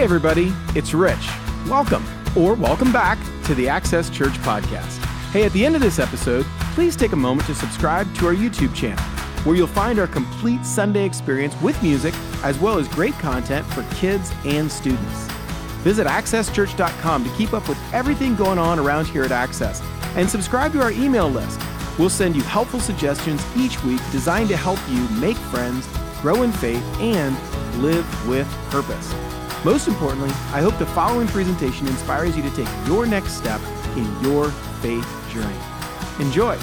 Hey everybody, it's Rich. Welcome, or welcome back to the Access Church podcast. Hey, at the end of this episode, please take a moment to subscribe to our YouTube channel, where you'll find our complete Sunday experience with music, as well as great content for kids and students. Visit accesschurch.com to keep up with everything going on around here at Access, and subscribe to our email list. We'll send you helpful suggestions each week designed to help you make friends, grow in faith, and live with purpose. Most importantly, I hope the following presentation inspires you to take your next step in your faith journey. Enjoy.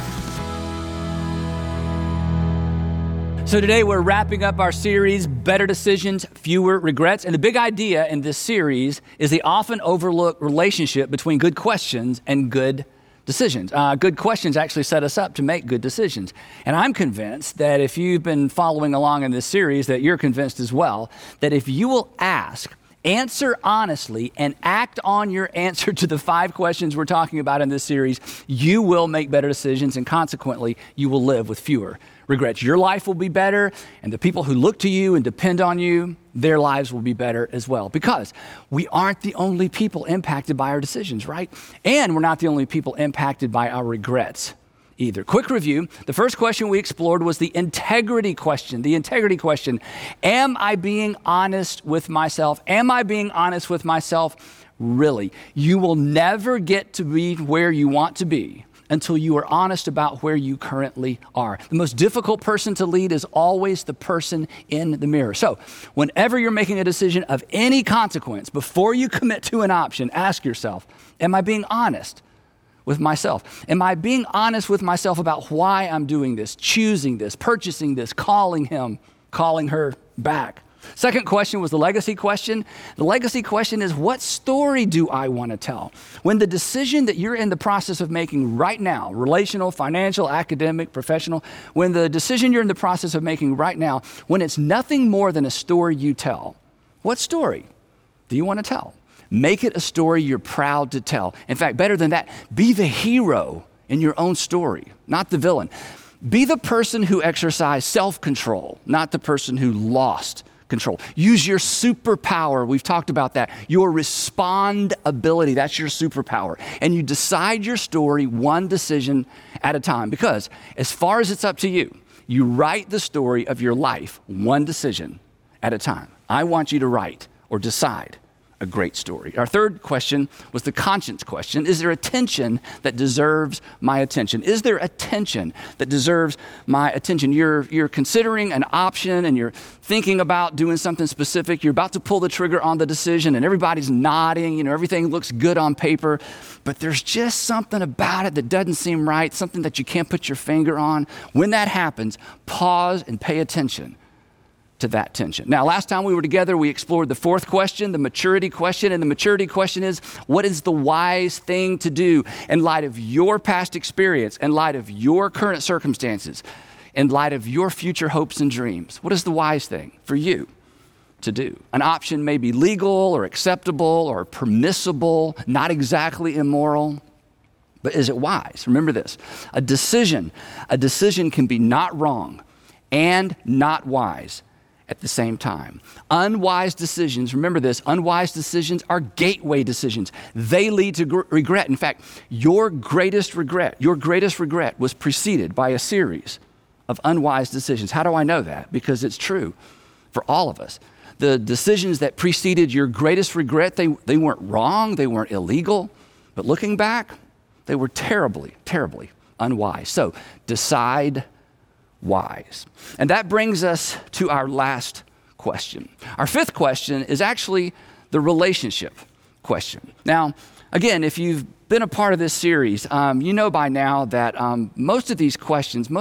So today we're wrapping up our series, Better Decisions, Fewer Regrets. And the big idea in this series is the often overlooked relationship between good questions and good decisions. Good questions actually set us up to make good decisions. And I'm convinced that if you've been following along in this series, that you're convinced as well, that if you will ask, answer honestly, and act on your answer to the 5 questions we're talking about in this series, you will make better decisions, and consequently, you will live with fewer regrets. Your life will be better, and the people who look to you and depend on you, their lives will be better as well, because we aren't the only people impacted by our decisions, right? And we're not the only people impacted by our regrets either. Quick review. The first question we explored was the integrity question. The integrity question. Am I being honest with myself? Am I being honest with myself? Really? You will never get to be where you want to be until you are honest about where you currently are. The most difficult person to lead is always the person in the mirror. So whenever you're making a decision of any consequence, before you commit to an option, ask yourself, am I being honest with myself? Am I being honest with myself about why I'm doing this, choosing this, purchasing this, calling him, calling her back? Second question was the legacy question. The legacy question is, what story do I want to tell? When the decision that you're in the process of making right now, relational, financial, academic, professional, when the decision you're in the process of making right now, when it's nothing more than a story you tell, what story do you want to tell? Make it a story you're proud to tell. In fact, better than that, be the hero in your own story, not the villain. Be the person who exercised self-control, not the person who lost control. Use your superpower. We've talked about that. Your respond ability, that's your superpower. And you decide your story one decision at a time, because as far as it's up to you, you write the story of your life one decision at a time. I want you to write or decide a great story. Our third question was the conscience question. Is there a tension that deserves my attention? Is there a tension that deserves my attention? You're considering an option and you're thinking about doing something specific. You're about to pull the trigger on the decision and everybody's nodding. Everything looks good on paper, but there's just something about it that doesn't seem right, something that you can't put your finger on. When that happens, pause and pay attention to that tension. Now, last time we were together, we explored the fourth question, the maturity question. And the maturity question is, what is the wise thing to do in light of your past experience, in light of your current circumstances, in light of your future hopes and dreams? What is the wise thing for you to do? An option may be legal or acceptable or permissible, not exactly immoral, but is it wise? Remember this, a decision can be not wrong and not wise at the same time. Unwise decisions, remember this, unwise decisions are gateway decisions. They lead to regret. In fact, your greatest regret was preceded by a series of unwise decisions. How do I know that? Because it's true for all of us. The decisions that preceded your greatest regret, they weren't wrong, they weren't illegal, but looking back, they were terribly, terribly unwise. So decide wise. And that brings us to our last question. Our fifth question is actually the relationship question. Now, again, if you've been a part of this series, you know by now that most of these questions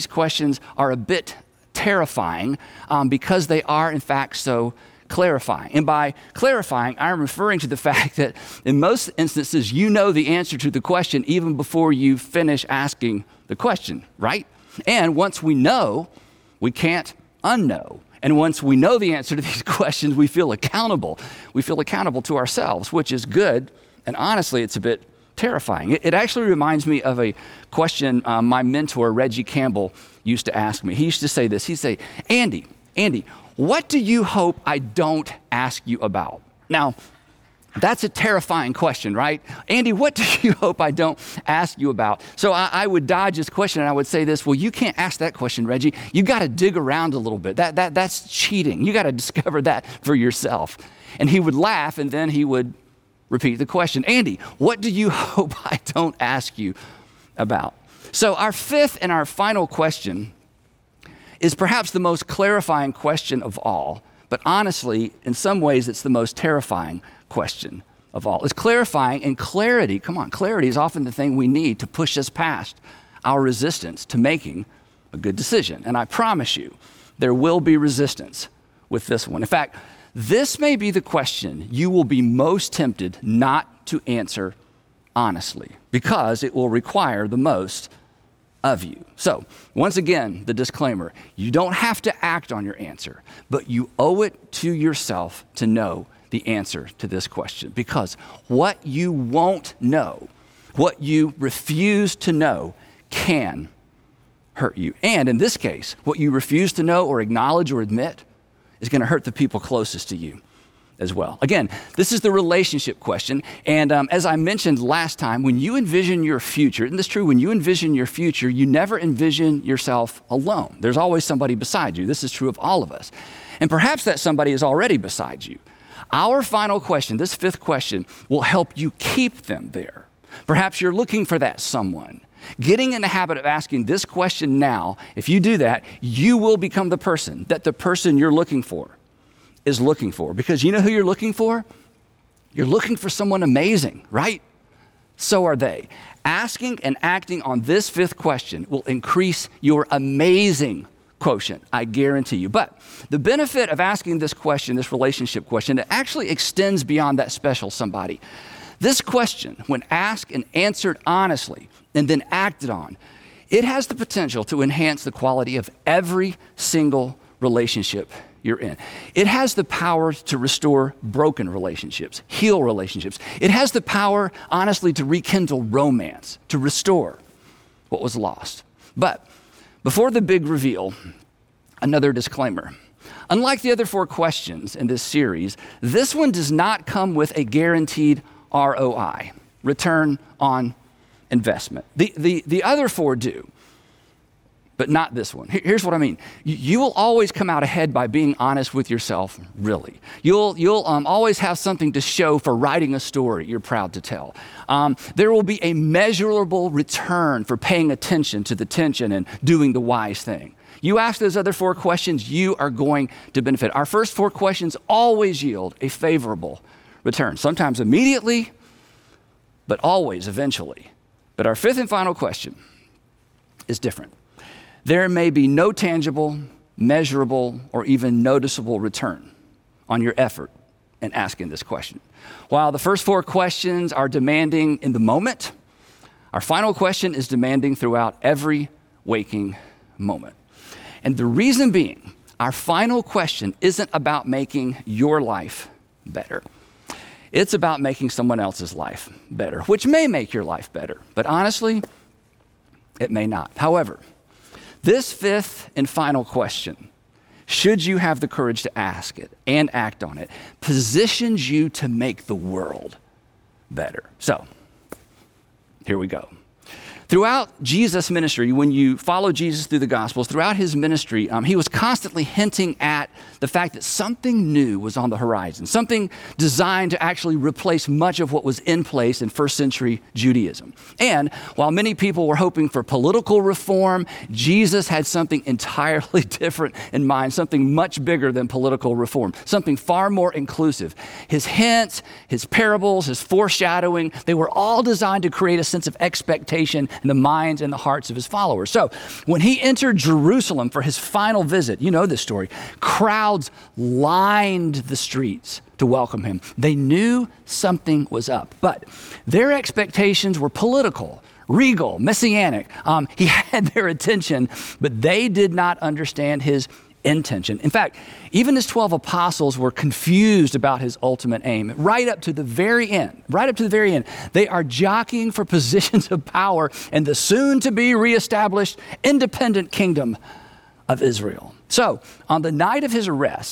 are a bit terrifying because they are, in fact, so clarifying. And by clarifying, I'm referring to the fact that in most instances, you know the answer to the question even before you finish asking the question, right? And once we know, we can't unknow. And once we know the answer to these questions, we feel accountable. We feel accountable to ourselves, which is good. And honestly, it's a bit terrifying. It actually reminds me of a question my mentor, Reggie Campbell, used to ask me. He used to say this. He'd say, Andy, what do you hope I don't ask you about? Now, that's a terrifying question, right? Andy, what do you hope I don't ask you about? So I would dodge this question and I would say this, well, you can't ask that question, Reggie. You got to dig around a little bit. That's cheating. You got to discover that for yourself. And he would laugh and then he would repeat the question. Andy, what do you hope I don't ask you about? So our fifth and our final question is perhaps the most clarifying question of all, but honestly, in some ways, it's the most terrifying question of all. It's clarifying, and clarity, come on, clarity is often the thing we need to push us past our resistance to making a good decision. And I promise you, there will be resistance with this one. In fact, this may be the question you will be most tempted not to answer honestly, because it will require the most of you. So, once again, the disclaimer, you don't have to act on your answer, but you owe it to yourself to know the answer to this question, because what you won't know, what you refuse to know, can hurt you. And in this case, what you refuse to know or acknowledge or admit is going to hurt the people closest to you as well. Again, this is the relationship question. And as I mentioned last time, when you envision your future, isn't this true? When you envision your future, you never envision yourself alone. There's always somebody beside you. This is true of all of us. And perhaps that somebody is already beside you. Our final question, this fifth question, will help you keep them there. Perhaps you're looking for that someone. Getting in the habit of asking this question now, if you do that, you will become the person that the person you're looking for is looking for. Because you know who you're looking for? You're looking for someone amazing, right? So are they. Asking and acting on this fifth question will increase your amazing quotient, I guarantee you. But the benefit of asking this question, this relationship question, it actually extends beyond that special somebody. This question, when asked and answered honestly and then acted on, it has the potential to enhance the quality of every single relationship you're in. It has the power to restore broken relationships, heal relationships. It has the power, honestly, to rekindle romance, to restore what was lost. But before the big reveal, another disclaimer. Unlike the other four questions in this series, this one does not come with a guaranteed ROI, return on investment. The other four do, but not this one. Here's what I mean. You will always come out ahead by being honest with yourself, really. You'll always have something to show for writing a story you're proud to tell. There will be a measurable return for paying attention to the tension and doing the wise thing. You ask those other four questions, you are going to benefit. Our first four questions always yield a favorable return, sometimes immediately, but always eventually. But our fifth and final question is different. There may be no tangible, measurable, or even noticeable return on your effort in asking this question. While the first four questions are demanding in the moment, our final question is demanding throughout every waking moment. And the reason being, our final question isn't about making your life better. It's about making someone else's life better, which may make your life better, but honestly, it may not. However, this fifth and final question, should you have the courage to ask it and act on it, positions you to make the world better. So, here we go. Throughout Jesus' ministry, when you follow Jesus through the Gospels, throughout his ministry, he was constantly hinting at the fact that something new was on the horizon, something designed to actually replace much of what was in place in first century Judaism. And while many people were hoping for political reform, Jesus had something entirely different in mind, something much bigger than political reform, something far more inclusive. His hints, his parables, his foreshadowing, they were all designed to create a sense of expectation in the minds and the hearts of his followers. So when he entered Jerusalem for his final visit, you know this story, crowds lined the streets to welcome him. They knew something was up, but their expectations were political, regal, messianic. He had their attention, but they did not understand his intention. In fact, even his 12 apostles were confused about his ultimate aim. Right up to the very end, they are jockeying for positions of power in the soon-to-be reestablished independent kingdom of Israel. So, on the night of his arrest,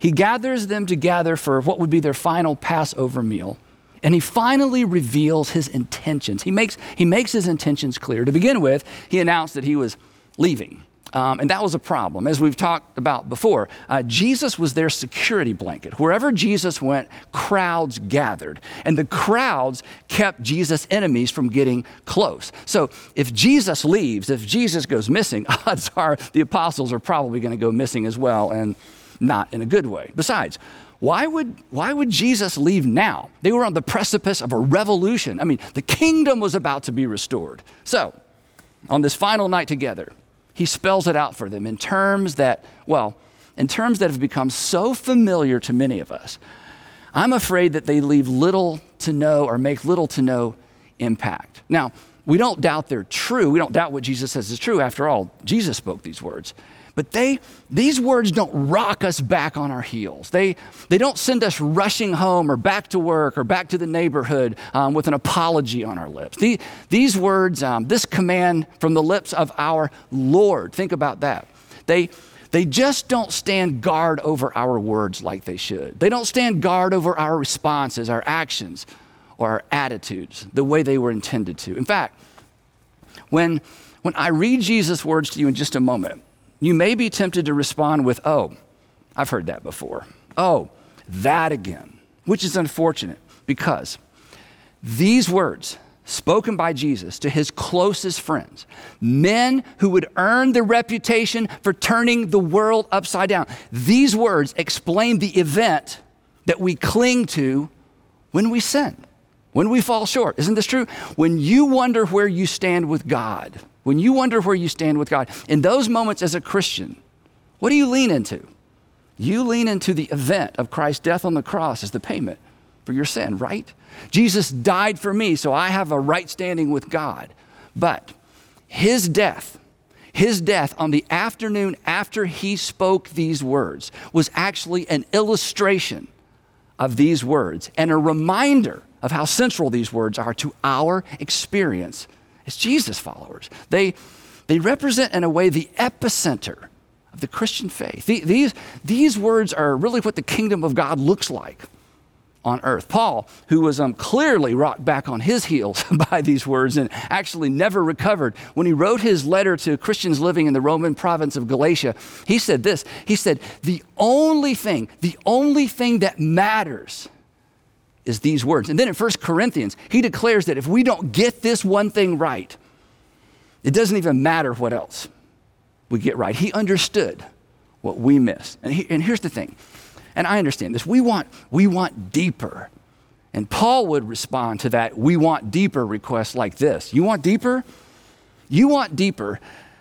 He gathers them together for what would be their final Passover meal. And he finally reveals his intentions. He makes his intentions clear. To begin with, he announced that he was leaving. And that was a problem. As we've talked about before, Jesus was their security blanket. Wherever Jesus went, crowds gathered. And the crowds kept Jesus' enemies from getting close. So if Jesus leaves, if Jesus goes missing, odds are the apostles are probably going to go missing as well, and not in a good way. Besides, why would Jesus leave now? They were on the precipice of a revolution. I mean, the kingdom was about to be restored. So, on this final night together, he spells it out for them in terms that have become so familiar to many of us. I'm afraid that they leave little to no or make little to no impact. Now, we don't doubt they're true. We don't doubt what Jesus says is true. After all, Jesus spoke these words. But these words don't rock us back on our heels. They don't send us rushing home or back to work or back to the neighborhood with an apology on our lips. These words, this command from the lips of our Lord, think about that. They just don't stand guard over our words like they should. They don't stand guard over our responses, our actions, or our attitudes the way they were intended to. In fact, when I read Jesus' words to you in just a moment, you may be tempted to respond with, "Oh, I've heard that before. Oh, that again," which is unfortunate because these words spoken by Jesus to his closest friends, men who would earn the reputation for turning the world upside down, these words explain the event that we cling to when we sin, when we fall short. Isn't this true? When you wonder where you stand with God, in those moments as a Christian, what do you lean into? You lean into the event of Christ's death on the cross as the payment for your sin, right? Jesus died for me, so I have a right standing with God. But his death on the afternoon after he spoke these words was actually an illustration of these words and a reminder of how central these words are to our experience as Jesus followers. They represent in a way the epicenter of the Christian faith. These words are really what the kingdom of God looks like on earth. Paul, who was clearly rocked back on his heels by these words and actually never recovered, when he wrote his letter to Christians living in the Roman province of Galatia, he said this. He said, the only thing that matters is these words. And then in 1 Corinthians, he declares that if we don't get this one thing right, it doesn't even matter what else we get right. He understood what we missed. And here's the thing, and I understand this, we want deeper. And Paul would respond to that, we want deeper request like this. You want deeper? You want deeper.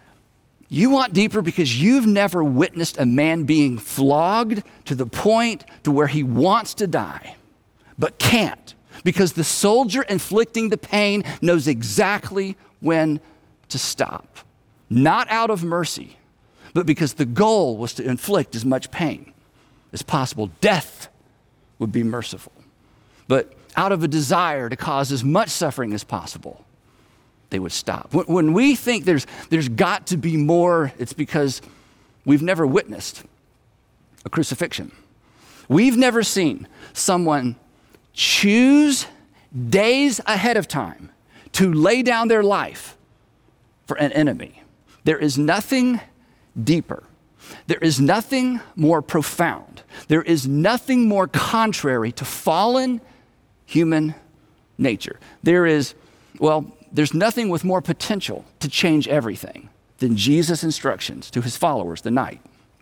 You want deeper because you've never witnessed a man being flogged to the point to where he wants to die, but can't, because the soldier inflicting the pain knows exactly when to stop. Not out of mercy, but because the goal was to inflict as much pain as possible. Death would be merciful, but out of a desire to cause as much suffering as possible, they would stop. When we think there's got to be more, it's because we've never witnessed a crucifixion. We've never seen someone choose days ahead of time to lay down their life for an enemy. There is nothing deeper. There is nothing more profound. There is nothing more contrary to fallen human nature. There's nothing with more potential to change everything than Jesus' instructions to his followers the night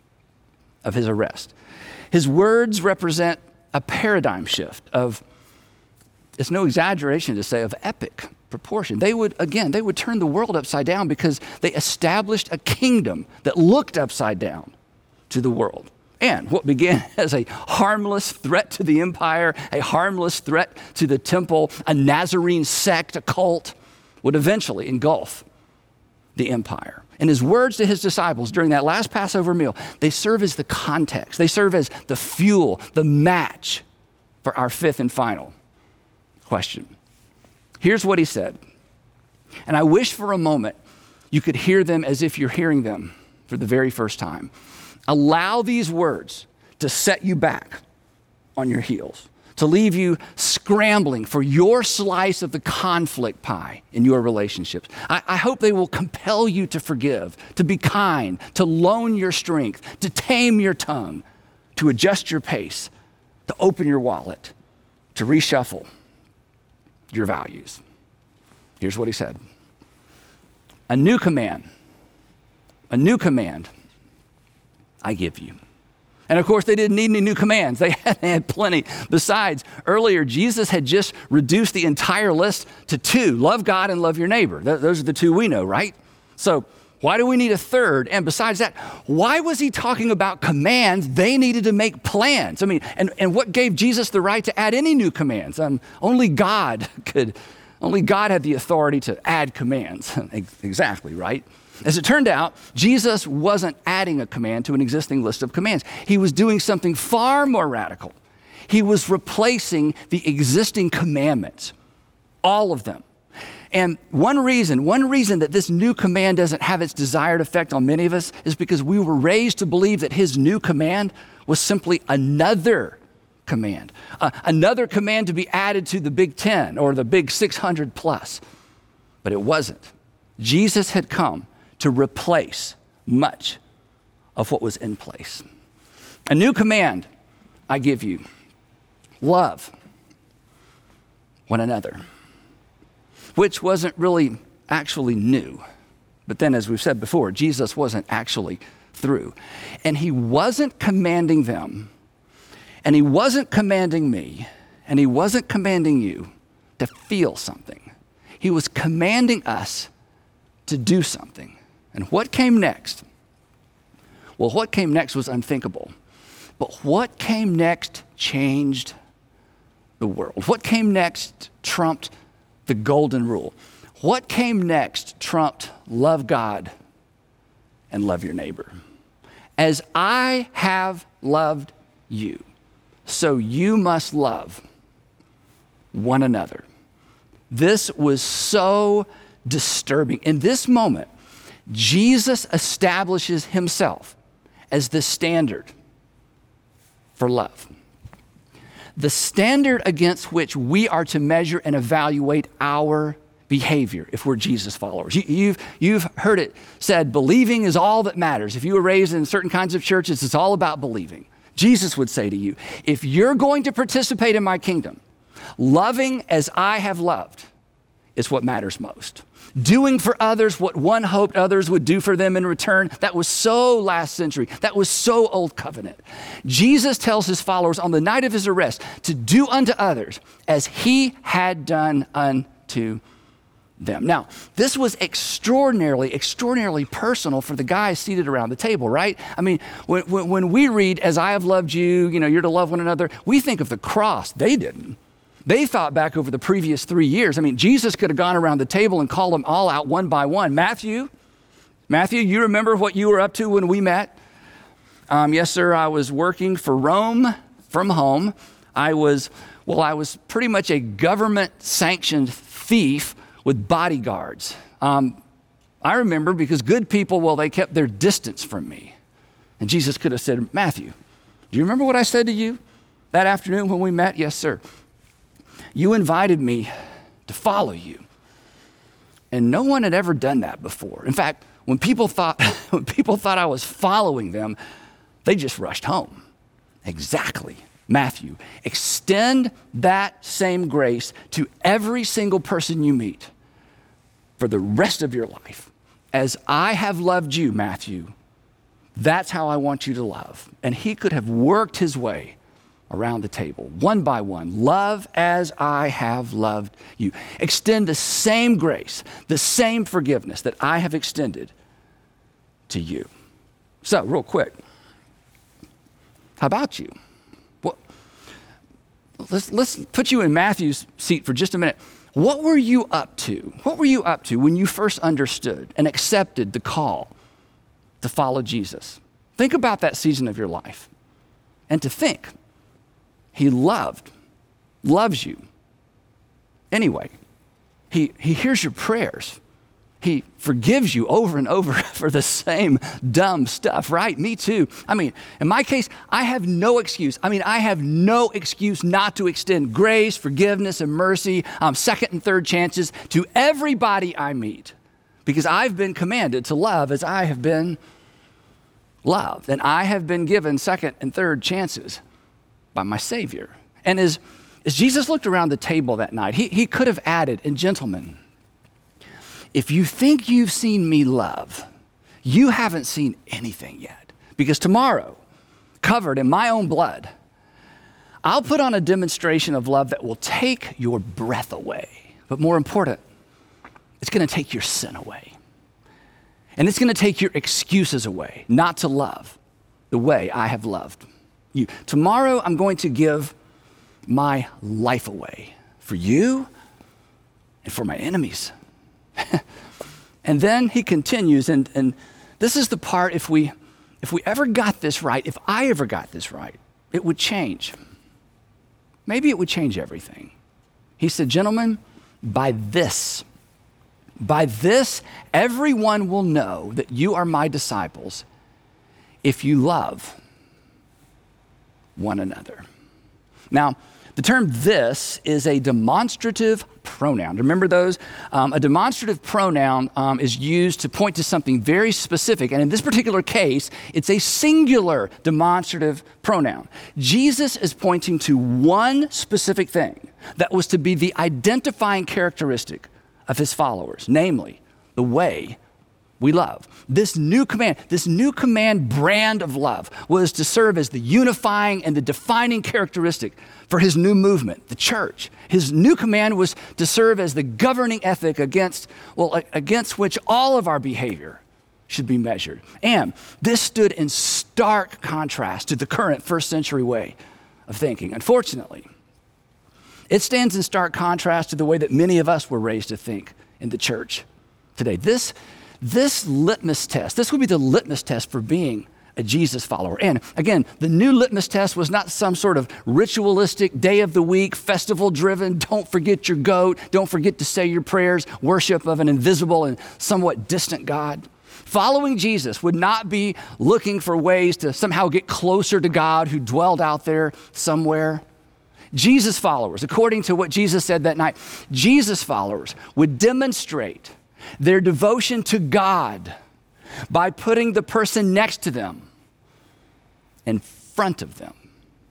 of his arrest. His words represent a paradigm shift of, it's no exaggeration to say, of epic proportion. They would turn the world upside down because they established a kingdom that looked upside down to the world. And what began as a harmless threat to the empire, a harmless threat to the temple, a Nazarene sect, a cult, would eventually engulf the empire. And his words to his disciples during that last Passover meal, they serve as the context. They serve as the fuel, the match for our fifth and final question. Here's what he said. And I wish for a moment you could hear them as if you're hearing them for the very first time. Allow these words to set you back on your heels, to leave you scrambling for your slice of the conflict pie in your relationships. I hope they will compel you to forgive, to be kind, to loan your strength, to tame your tongue, to adjust your pace, to open your wallet, to reshuffle your values. Here's what he said. A new command I give you. And of course, they didn't need any new commands. They had plenty. Besides, earlier, Jesus had just reduced the entire list to 2. Love God and love your neighbor. Those are the 2 we know, right? So why do we need a third? And besides that, why was he talking about commands? They needed to make plans. I mean, and what gave Jesus the right to add any new commands? Only God had the authority to add commands. Exactly, right? As it turned out, Jesus wasn't adding a command to an existing list of commands. He was doing something far more radical. He was replacing the existing commandments, all of them. And one reason that this new command doesn't have its desired effect on many of us is because we were raised to believe that his new command was simply another command to be added to the Big 10 or the Big 600 plus. But it wasn't. Jesus had come to replace much of what was in place. A new command I give you: love one another, which wasn't really actually new. But then, as we've said before, Jesus wasn't actually through. And he wasn't commanding them, and he wasn't commanding me, and he wasn't commanding you to feel something. He was commanding us to do something. And what came next? Well, what came next was unthinkable. But what came next changed the world. What came next trumped the golden rule. What came next trumped love God and love your neighbor. As I have loved you, so you must love one another. This was so disturbing. In this moment, Jesus establishes himself as the standard for love. The standard against which we are to measure and evaluate our behavior if we're Jesus followers. You've heard it said, believing is all that matters. If you were raised in certain kinds of churches, it's all about believing. Jesus would say to you, if you're going to participate in my kingdom, loving as I have loved is what matters most. Doing for others what one hoped others would do for them in return, that was so last century. That was so old covenant. Jesus tells his followers on the night of his arrest to do unto others as he had done unto them. Now, this was extraordinarily personal for the guys seated around the table, right? I mean, when we read, as I have loved you, you're to love one another, we think of the cross. They didn't. They thought back over the previous 3 years. I mean, Jesus could have gone around the table and called them all out one by one. Matthew, you remember what you were up to when we met? Yes, sir, I was working for Rome from home. I was pretty much a government-sanctioned thief with bodyguards. I remember because good people, they kept their distance from me. And Jesus could have said, Matthew, do you remember what I said to you that afternoon when we met? Yes, sir. You invited me to follow you. And no one had ever done that before. In fact, when people thought I was following them, they just rushed home. Exactly. Matthew, extend that same grace to every single person you meet for the rest of your life. As I have loved you, Matthew, that's how I want you to love. And he could have worked his way around the table, one by one. Love as I have loved you. Extend the same grace, the same forgiveness that I have extended to you. So, real quick, how about you? Well, let's put you in Matthew's seat for just a minute. What were you up to? What were you up to when you first understood and accepted the call to follow Jesus? Think about that season of your life. And to think, he loves you. Anyway, he hears your prayers. He forgives you over and over for the same dumb stuff, right? Me too. I mean, in my case, I have no excuse. I have no excuse not to extend grace, forgiveness, and mercy, second and third chances to everybody I meet, because I've been commanded to love as I have been loved. And I have been given second and third chances by my Savior. And as Jesus looked around the table that night, he could have added, and gentlemen, if you think you've seen me love, you haven't seen anything yet. Because tomorrow, covered in my own blood, I'll put on a demonstration of love that will take your breath away. But more important, it's going to take your sin away. And it's going to take your excuses away not to love the way I have loved you. Tomorrow, I'm going to give my life away for you and for my enemies. And then he continues, and this is the part, if we ever got this right, if I ever got this right, it would change. Maybe it would change everything. He said, gentlemen, by this, everyone will know that you are my disciples if you love one another. Now, the term "this" is a demonstrative pronoun. Remember those? A demonstrative pronoun is used to point to something very specific. And in this particular case, it's a singular demonstrative pronoun. Jesus is pointing to one specific thing that was to be the identifying characteristic of his followers, namely the way we love. This new command brand of love was to serve as the unifying and the defining characteristic for his new movement, the church. His new command was to serve as the governing ethic against which all of our behavior should be measured. And this stood in stark contrast to the current first century way of thinking. Unfortunately, it stands in stark contrast to the way that many of us were raised to think in the church today. This litmus test, this would be the litmus test for being a Jesus follower. And again, the new litmus test was not some sort of ritualistic day of the week, festival driven, don't forget your goat, don't forget to say your prayers, worship of an invisible and somewhat distant God. Following Jesus would not be looking for ways to somehow get closer to God who dwelled out there somewhere. Jesus followers, according to what Jesus said that night, Jesus followers would demonstrate their devotion to God by putting the person next to them in front of them,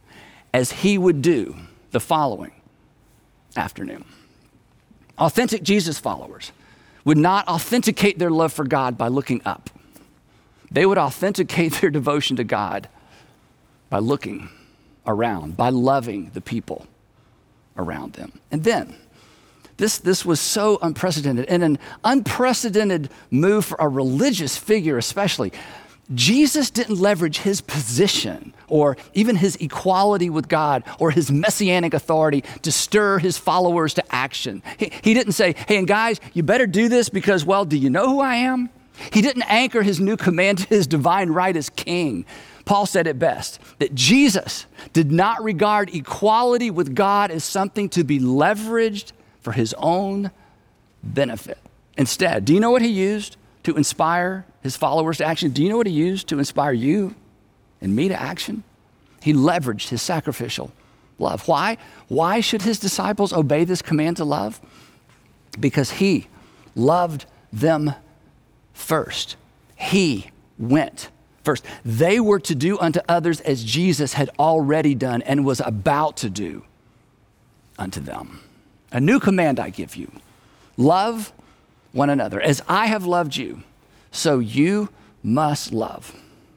as he would do the following afternoon. Authentic Jesus followers would not authenticate their love for God by looking up. They would authenticate their devotion to God by looking around, by loving the people around them. And then, This was so unprecedented, and an unprecedented move for a religious figure especially. Jesus didn't leverage his position or even his equality with God or his messianic authority to stir his followers to action. He didn't say, hey, and guys, you better do this because, well, do you know who I am? He didn't anchor his new command to his divine right as king. Paul said it best, that Jesus did not regard equality with God as something to be leveraged for his own benefit. Instead, do you know what he used to inspire his followers to action? Do you know what he used to inspire you and me to action? He leveraged his sacrificial love. Why? Why should his disciples obey this command to love? Because he loved them first. He went first. They were to do unto others as Jesus had already done and was about to do unto them. A new command I give you, love one another. As I have loved you, so you must love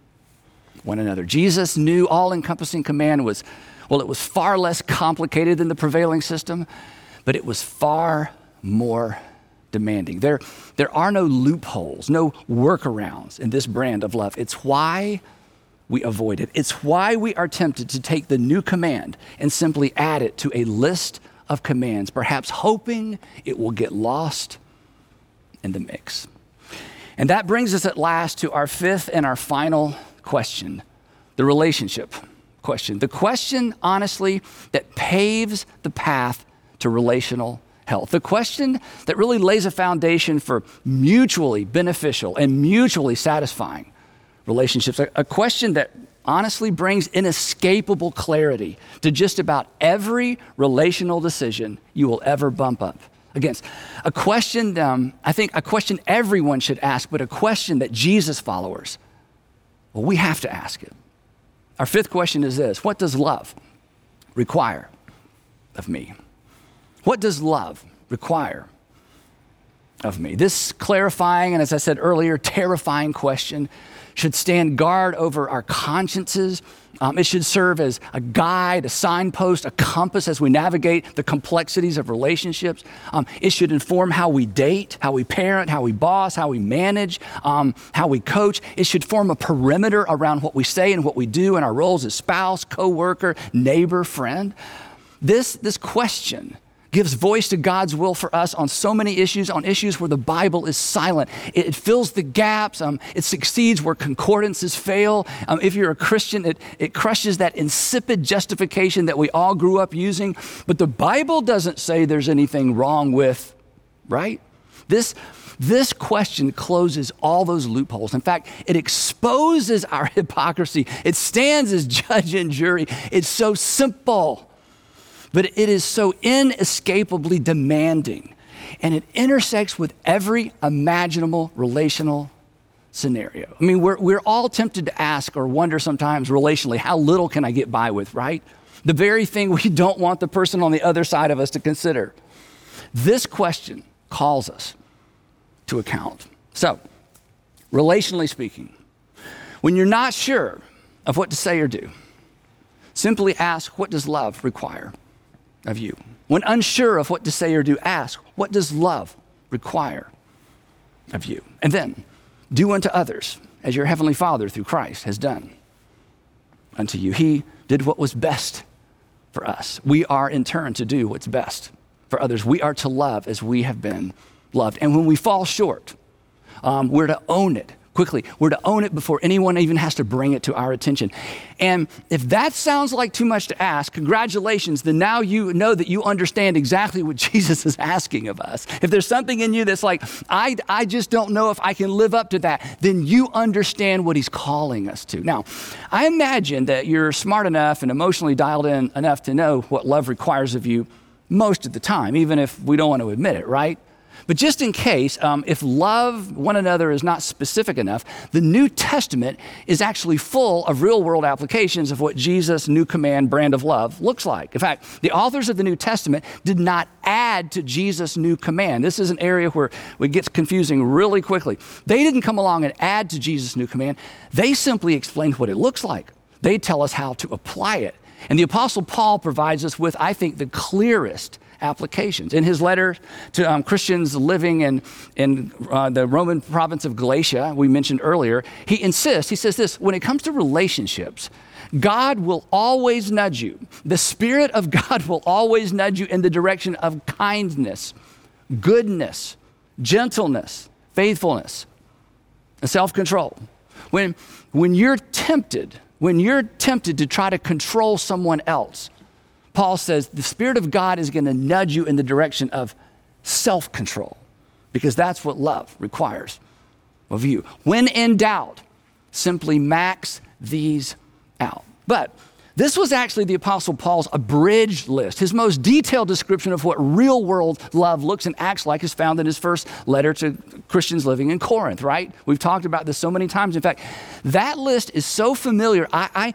one another. Jesus' new all-encompassing command was far less complicated than the prevailing system, but it was far more demanding. There are no loopholes, no workarounds in this brand of love. It's why we avoid it. It's why we are tempted to take the new command and simply add it to a list of commands, perhaps hoping it will get lost in the mix. And that brings us at last to our fifth and our final question, the relationship question. The question, honestly, that paves the path to relational health. The question that really lays a foundation for mutually beneficial and mutually satisfying relationships. A question that honestly brings inescapable clarity to just about every relational decision you will ever bump up against. A question, I think a question everyone should ask, but a question that Jesus followers, well, we have to ask it. Our fifth question is this: what does love require of me? What does love require of me? This clarifying and, as I said earlier, terrifying question should stand guard over our consciences. It should serve as a guide, a signpost, a compass as we navigate the complexities of relationships. It should inform how we date, how we parent, how we boss, how we manage, how we coach. It should form a perimeter around what we say and what we do in our roles as spouse, coworker, neighbor, friend. This question gives voice to God's will for us on so many issues, on issues where the Bible is silent. It fills the gaps. It succeeds where concordances fail. If you're a Christian, it crushes that insipid justification that we all grew up using. But the Bible doesn't say there's anything wrong with, right? This question closes all those loopholes. In fact, it exposes our hypocrisy. It stands as judge and jury. It's so simple, but it is so inescapably demanding, and it intersects with every imaginable relational scenario. I mean, we're all tempted to ask or wonder sometimes relationally, how little can I get by with, right? The very thing we don't want the person on the other side of us to consider. This question calls us to account. So, relationally speaking, when you're not sure of what to say or do, simply ask, what does love require of you? When unsure of what to say or do, ask, what does love require of you? And then do unto others as your heavenly Father through Christ has done unto you. He did what was best for us. We are in turn to do what's best for others. We are to love as we have been loved. And when we fall short, we're to own it quickly. We're to own it before anyone even has to bring it to our attention. And if that sounds like too much to ask, congratulations, then now you know that you understand exactly what Jesus is asking of us. If there's something in you that's like, I just don't know if I can live up to that, then you understand what he's calling us to. Now, I imagine that you're smart enough and emotionally dialed in enough to know what love requires of you most of the time, even if we don't want to admit it, right? But just in case, if love one another is not specific enough, the New Testament is actually full of real-world applications of what Jesus' new command brand of love looks like. In fact, the authors of the New Testament did not add to Jesus' new command. This is an area where it gets confusing really quickly. They didn't come along and add to Jesus' new command. They simply explained what it looks like. They tell us how to apply it. And the Apostle Paul provides us with, I think, the clearest applications. In his letter to Christians living in the Roman province of Galatia, we mentioned earlier, he says this: when it comes to relationships, God will always nudge you. The Spirit of God will always nudge you in the direction of kindness, goodness, gentleness, faithfulness, and self-control. When you're tempted to try to control someone else, Paul says the Spirit of God is going to nudge you in the direction of self-control, because that's what love requires of you. When in doubt, simply max these out. But this was actually the Apostle Paul's abridged list. His most detailed description of what real-world love looks and acts like is found in his first letter to Christians living in Corinth, right? We've talked about this so many times. In fact, that list is so familiar,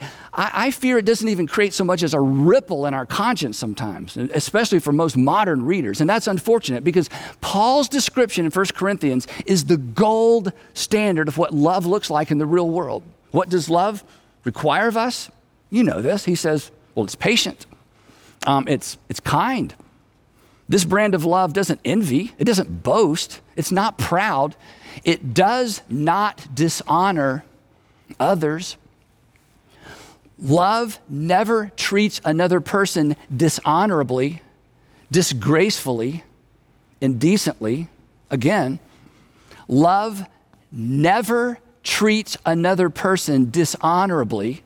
I fear it doesn't even create so much as a ripple in our conscience sometimes, especially for most modern readers. And that's unfortunate, because Paul's description in 1 Corinthians is the gold standard of what love looks like in the real world. What does love require of us? You know this. He says, well, it's patient. It's kind. This brand of love doesn't envy. It doesn't boast. It's not proud. It does not dishonor others. Love never treats another person dishonorably, disgracefully, indecently. Again, love never treats another person dishonorably,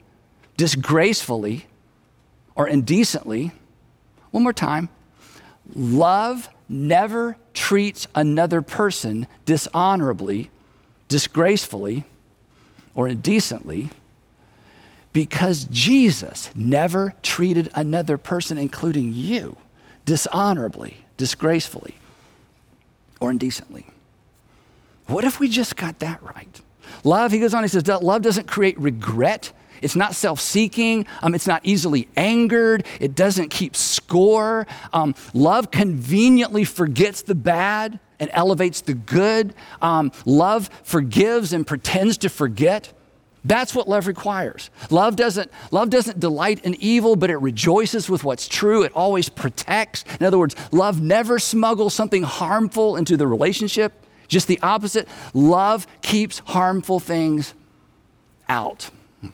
disgracefully, or indecently. One more time. Love never treats another person dishonorably, disgracefully, or indecently because Jesus never treated another person, including you, dishonorably, disgracefully, or indecently. What if we just got that right? Love, he goes on, he says, love doesn't create regret. It's not self-seeking. It's not easily angered. It doesn't keep score. Love conveniently forgets the bad and elevates the good. Love forgives and pretends to forget. That's what love requires. Love doesn't delight in evil, but it rejoices with what's true. It always protects. In other words, love never smuggles something harmful into the relationship. Just the opposite. Love keeps harmful things out.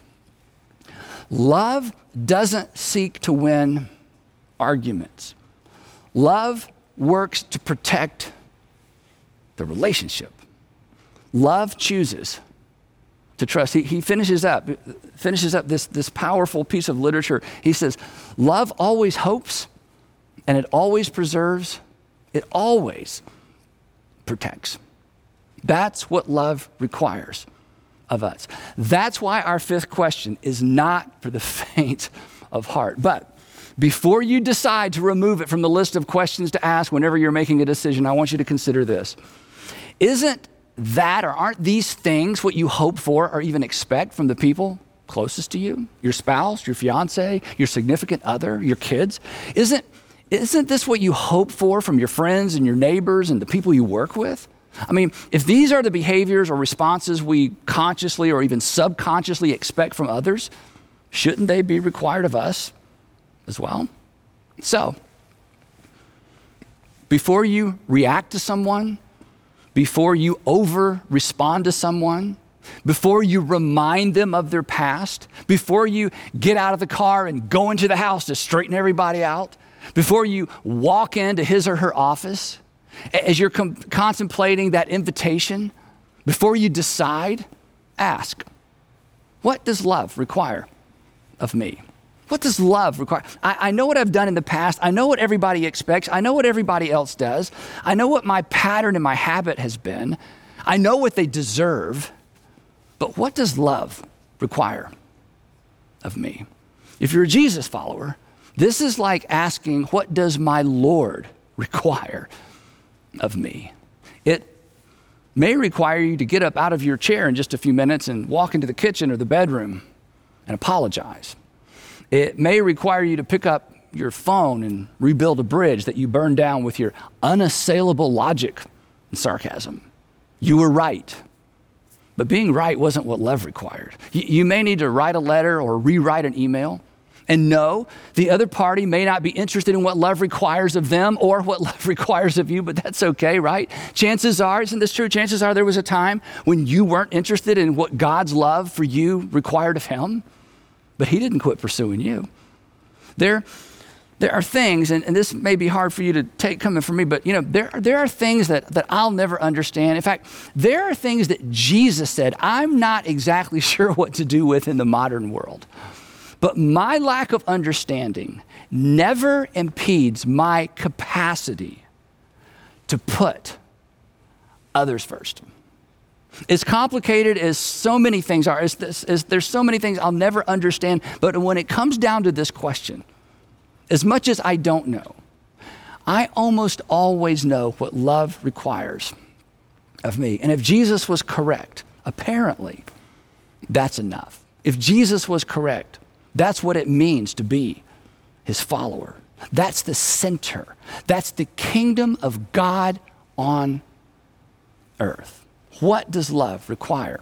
Love doesn't seek to win arguments. Love works to protect the relationship. Love chooses to trust. He finishes up this powerful piece of literature. He says, love always hopes, and it always preserves, it always protects. That's what love requires of us. That's why our fifth question is not for the faint of heart. But before you decide to remove it from the list of questions to ask whenever you're making a decision, I want you to consider this. Isn't that, or aren't these things what you hope for or even expect from the people closest to you? Your spouse, your fiance, your significant other, your kids? Isn't this what you hope for from your friends and your neighbors and the people you work with? I mean, if these are the behaviors or responses we consciously or even subconsciously expect from others, shouldn't they be required of us as well? So, before you react to someone, before you over-respond to someone, before you remind them of their past, before you get out of the car and go into the house to straighten everybody out, before you walk into his or her office, as you're contemplating that invitation, before you decide, ask, what does love require of me? What does love require? I know what I've done in the past. I know what everybody expects. I know what everybody else does. I know what my pattern and my habit has been. I know what they deserve. But what does love require of me? If you're a Jesus follower, this is like asking, what does my Lord require of me? It may require you to get up out of your chair in just a few minutes and walk into the kitchen or the bedroom and apologize. It may require you to pick up your phone and rebuild a bridge that you burned down with your unassailable logic and sarcasm. You were right, but being right wasn't what love required. You may need to write a letter or rewrite an email. And no, the other party may not be interested in what love requires of them or what love requires of you, but that's okay, right? Chances are, isn't this true? Chances are there was a time when you weren't interested in what God's love for you required of him, but he didn't quit pursuing you. There are things, and this may be hard for you to take coming from me, but there are things that I'll never understand. In fact, there are things that Jesus said I'm not exactly sure what to do with in the modern world. But my lack of understanding never impedes my capacity to put others first. As complicated as so many things are, as there's so many things I'll never understand, but when it comes down to this question, as much as I don't know, I almost always know what love requires of me. And if Jesus was correct, apparently, that's enough. If Jesus was correct, that's what it means to be his follower. That's the center. That's the kingdom of God on earth. What does love require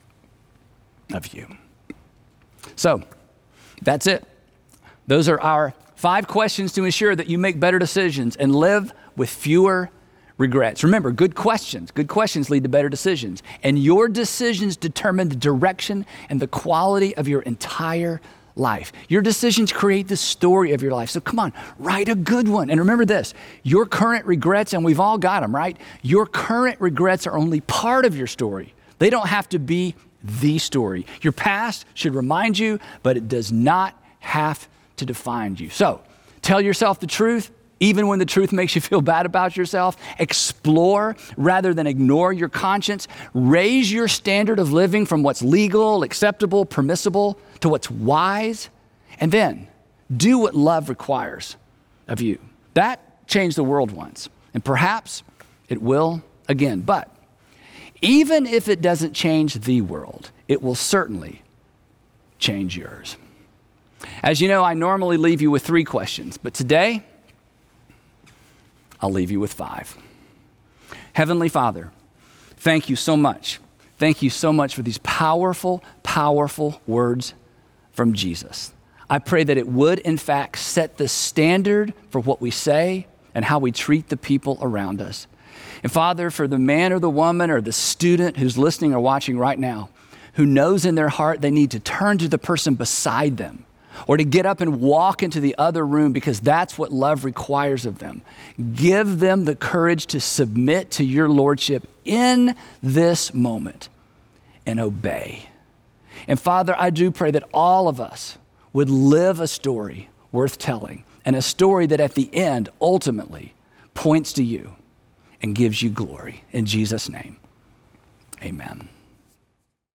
of you? So, that's it. Those are our 5 questions to ensure that you make better decisions and live with fewer regrets. Remember, good questions lead to better decisions. And your decisions determine the direction and the quality of your entire life. Your decisions create the story of your life. So come on, write a good one. And remember this, your current regrets, and we've all got them, right? Your current regrets are only part of your story. They don't have to be the story. Your past should remind you, but it does not have to define you. So tell yourself the truth Even when the truth makes you feel bad about yourself, explore rather than ignore your conscience. Raise your standard of living from what's legal, acceptable, permissible to what's wise. And then do what love requires of you. That changed the world once, and perhaps it will again. But even if it doesn't change the world, it will certainly change yours. As you know, I normally leave you with 3 questions, but today, I'll leave you with 5. Heavenly Father, thank you so much. Thank you so much for these powerful, powerful words from Jesus. I pray that it would, in fact, set the standard for what we say and how we treat the people around us. And Father, for the man or the woman or the student who's listening or watching right now, who knows in their heart they need to turn to the person beside them, or to get up and walk into the other room because that's what love requires of them. Give them the courage to submit to your lordship in this moment and obey. And Father, I do pray that all of us would live a story worth telling, and a story that at the end ultimately points to you and gives you glory. In Jesus' name, amen.